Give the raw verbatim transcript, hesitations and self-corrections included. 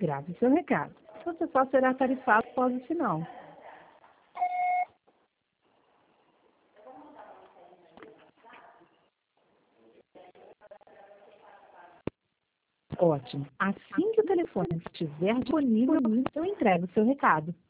Grave seu recado. Você só será tarifado após o sinal. Ótimo. Assim que o telefone estiver disponível, eu entrego o seu recado.